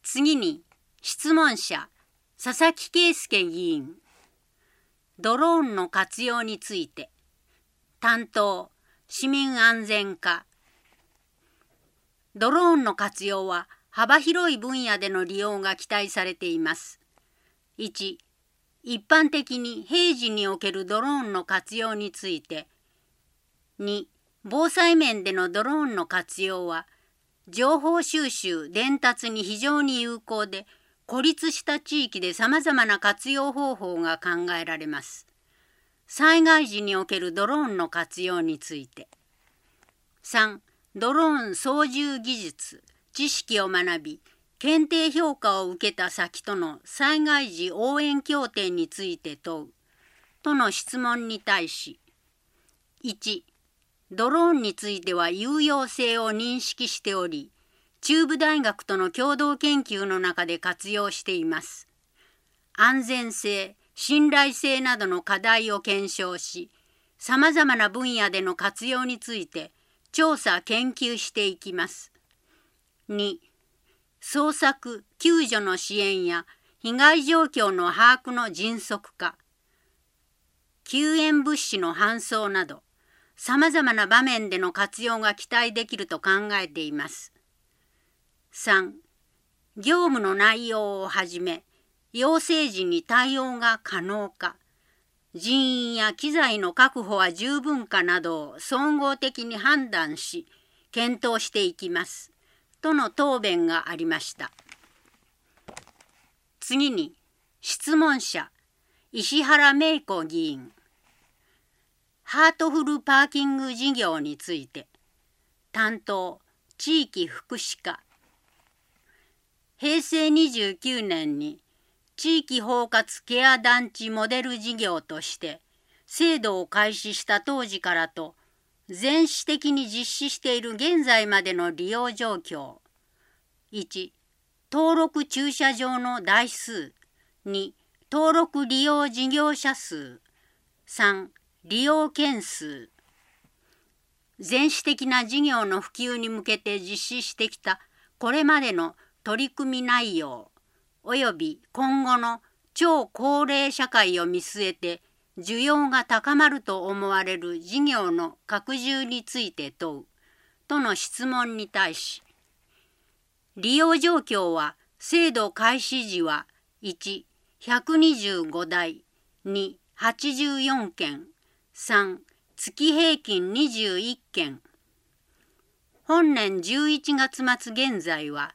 次に質問者佐々木圭介議員。ドローンの活用について。担当市民安全課。ドローンの活用は幅広い分野での利用が期待されています。1、一般的に平時におけるドローンの活用について。2、防災面でのドローンの活用は情報収集・伝達に非常に有効で、孤立した地域でさまざまな活用方法が考えられます。災害時におけるドローンの活用について。3、ドローン操縦技術・知識を学び、検定評価を受けた先との災害時応援協定について問うとの質問に対し、1、ドローンについては有用性を認識しており、中部大学との共同研究の中で活用しています。安全性、信頼性などの課題を検証し、さまざまな分野での活用について調査・研究していきます。2、捜索・救助の支援や被害状況の把握の迅速化、救援物資の搬送など、さまざまな場面での活用が期待できると考えています。3、業務の内容をはじめ、要請時に対応が可能か、人員や機材の確保は十分かなどを総合的に判断し、検討していきます。との答弁がありました。次に、質問者、石原芽子議員。ハートフルパーキング事業について。担当地域福祉課。平成29年に地域包括ケア団地モデル事業として制度を開始した当時からと全市的に実施している現在までの利用状況。1、登録駐車場の台数。2、登録利用事業者数。3、利用件数。全市的な事業の普及に向けて実施してきたこれまでの取り組み内容および今後の超高齢社会を見据えて需要が高まると思われる事業の拡充について問うとの質問に対し、利用状況は制度開始時は1、125台、2、84件、3、月平均21件。本年11月末現在は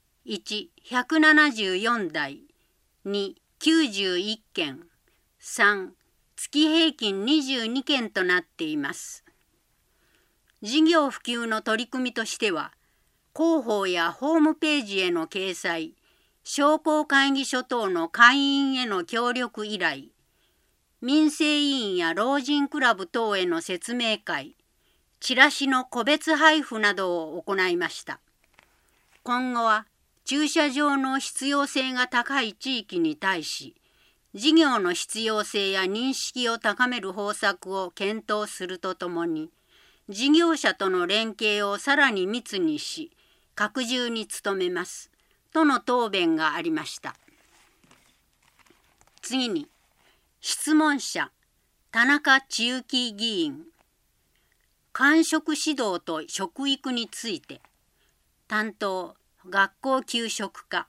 1、174台、2、91件、3、月平均22件となっています。事業普及の取り組みとしては、広報やホームページへの掲載、商工会議所等の会員への協力依頼、民生委員や老人クラブ等への説明会、チラシの個別配布などを行いました。今後は駐車場の必要性が高い地域に対し、事業の必要性や認識を高める方策を検討するとともに、事業者との連携をさらに密にし、拡充に努めます。との答弁がありました。次に、質問者、田中千幸議員。間食指導と食育について。担当、学校給食課。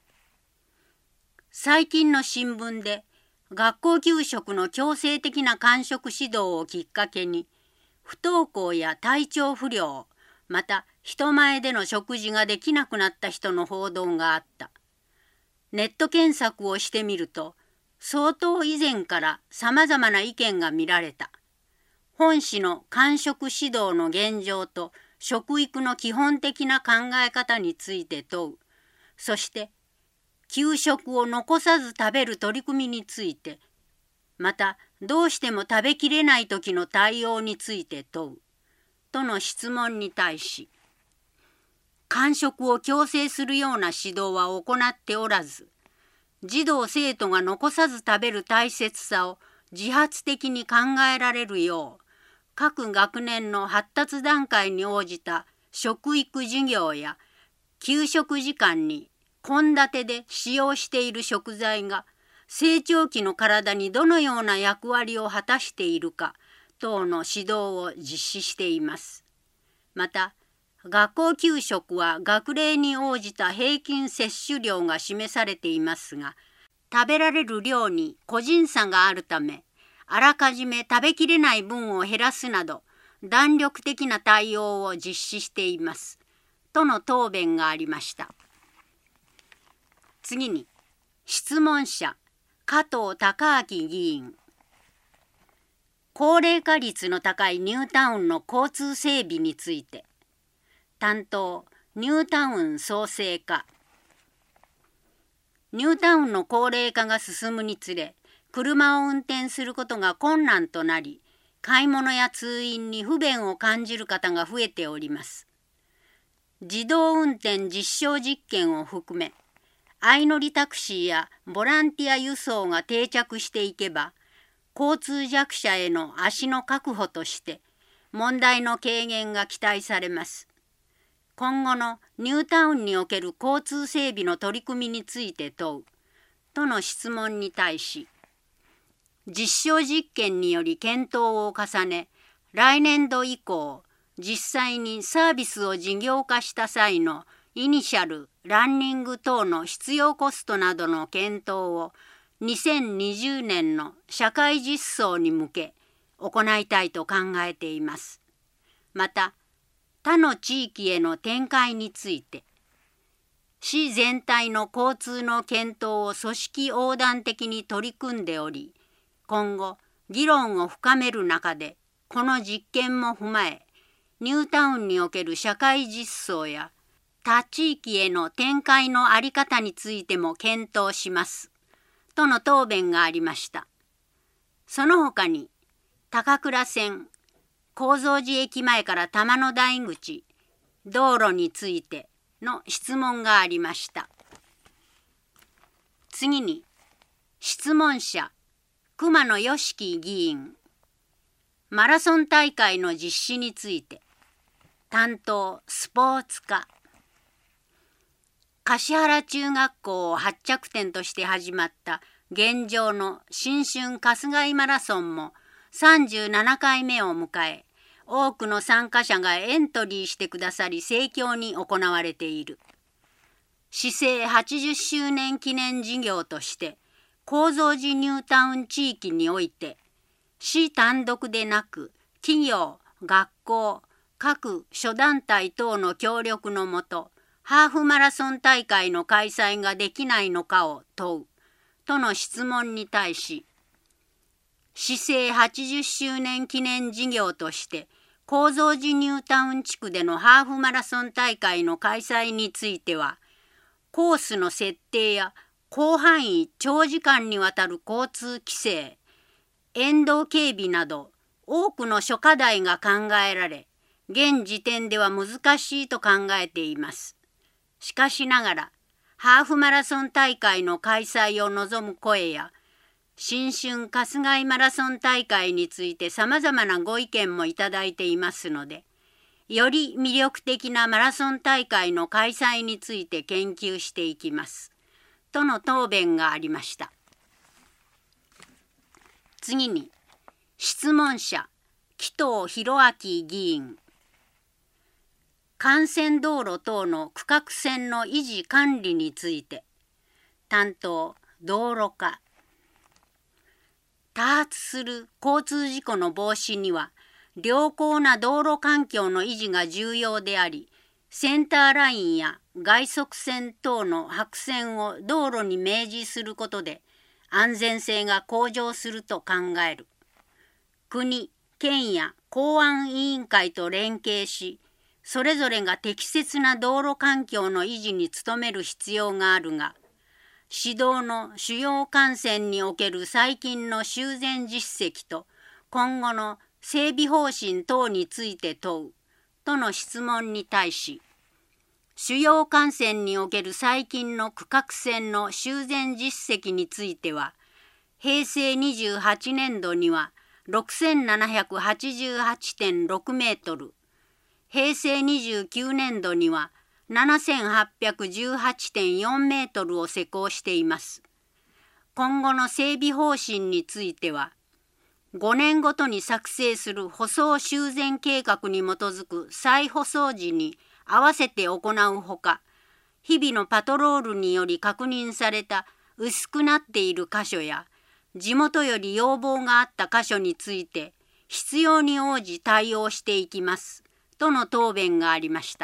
最近の新聞で、学校給食の強制的な間食指導をきっかけに、不登校や体調不良、また人前での食事ができなくなった人の報道があった。ネット検索をしてみると、相当以前からさまざまな意見が見られた。本市の間食指導の現状と食育の基本的な考え方について問う。そして、給食を残さず食べる取り組みについて、またどうしても食べきれない時の対応について問う。との質問に対し、間食を強制するような指導は行っておらず、児童生徒が残さず食べる大切さを自発的に考えられるよう、各学年の発達段階に応じた食育授業や給食時間に献立で使用している食材が成長期の体にどのような役割を果たしているか等の指導を実施しています。また、学校給食は学齢に応じた平均摂取量が示されていますが、食べられる量に個人差があるため、あらかじめ食べきれない分を減らすなど、弾力的な対応を実施しています。との答弁がありました。次に、質問者、加藤孝明議員。高齢化率の高いニュータウンの交通整備について、担当、ニュータウン創生課。ニュータウンの高齢化が進むにつれ、車を運転することが困難となり、買い物や通院に不便を感じる方が増えております。自動運転実証実験を含め、相乗りタクシーやボランティア輸送が定着していけば、交通弱者への足の確保として、問題の軽減が期待されます。今後のニュータウンにおける交通整備の取り組みについて問うとの質問に対し、実証実験により検討を重ね、来年度以降、実際にサービスを事業化した際のイニシャル、ランニング等の必要コストなどの検討を2020年の社会実装に向け行いたいと考えています。また、他の地域への展開について、市全体の交通の検討を組織横断的に取り組んでおり、今後議論を深める中で、この実験も踏まえ、ニュータウンにおける社会実装や他地域への展開の在り方についても検討します。との答弁がありました。その他に、高倉線、高蔵寺駅前から玉の台口、道路についての質問がありました。次に、質問者、熊野良樹議員。マラソン大会の実施について、担当スポーツ課。橿原中学校を発着点として始まった現状の新春春日井マラソンも37回目を迎え、多くの参加者がエントリーしてくださり盛況に行われている。市政80周年記念事業として、高蔵寺ニュータウン地域において、市単独でなく企業、学校、各諸団体等の協力のもと、ハーフマラソン大会の開催ができないのかを問うとの質問に対し、市政80周年記念事業として高蔵寺ニュータウン地区でのハーフマラソン大会の開催については、コースの設定や広範囲長時間にわたる交通規制、沿道警備など多くの諸課題が考えられ、現時点では難しいと考えています。しかしながら、ハーフマラソン大会の開催を望む声や、新春春日井マラソン大会についてさまざまなご意見もいただいていますので、より魅力的なマラソン大会の開催について研究していきます。との答弁がありました。次に、質問者、紀藤弘明議員。幹線道路等の区画線の維持管理について、担当、道路課。多発する交通事故の防止には、良好な道路環境の維持が重要であり、センターラインや外側線等の白線を道路に明示することで、安全性が向上すると考える。国、県や公安委員会と連携し、それぞれが適切な道路環境の維持に努める必要があるが、指導の主要幹線における最近の修繕実績と今後の整備方針等について問うとの質問に対し、主要幹線における最近の区画線の修繕実績については、平成28年度には 6788.6 メートル、平成29年度には 7818.4 メートルを施工しています。今後の整備方針については、5年ごとに作成する舗装修繕計画に基づく再舗装時に合わせて行うほか、日々のパトロールにより確認された薄くなっている箇所や、地元より要望があった箇所について、必要に応じ対応していきます、との答弁がありました。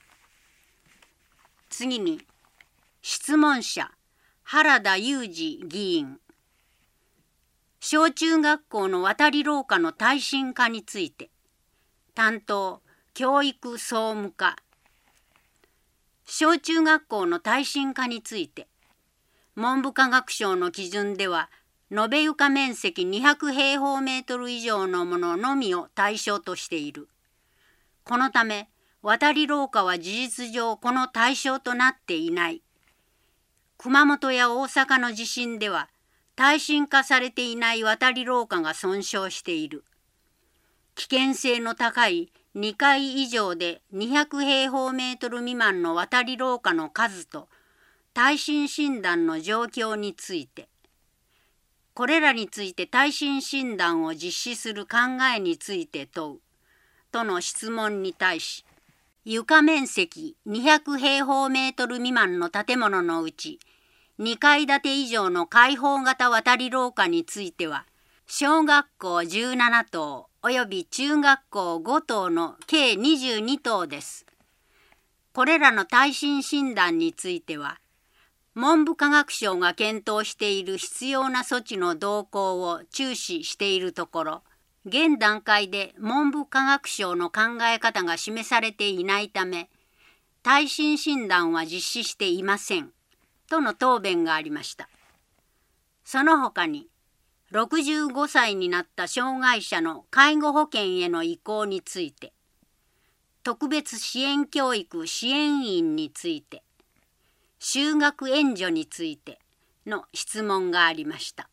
次に、質問者、原田裕二議員。小中学校の渡り廊下の耐震化について、担当、教育総務課。小中学校の耐震化について、文部科学省の基準では、延べ床面積200平方メートル以上のもののみを対象としている。このため、渡り廊下は事実上この対象となっていない。熊本や大阪の地震では、耐震化されていない渡り廊下が損傷している。危険性の高い2階以上で200平方メートル未満の渡り廊下の数と耐震診断の状況について、これらについて耐震診断を実施する考えについて問うとの質問に対し、床面積200平方メートル未満の建物のうち2階建て以上の開放型渡り廊下については、小学校17棟および中学校5棟の計22棟です。これらの耐震診断については、文部科学省が検討している必要な措置の動向を注視しているところ、現段階で文部科学省の考え方が示されていないため、耐震診断は実施していません、との答弁がありました。その他に、65歳になった障害者の介護保険への移行について、特別支援教育支援員について、就学援助についての質問がありました。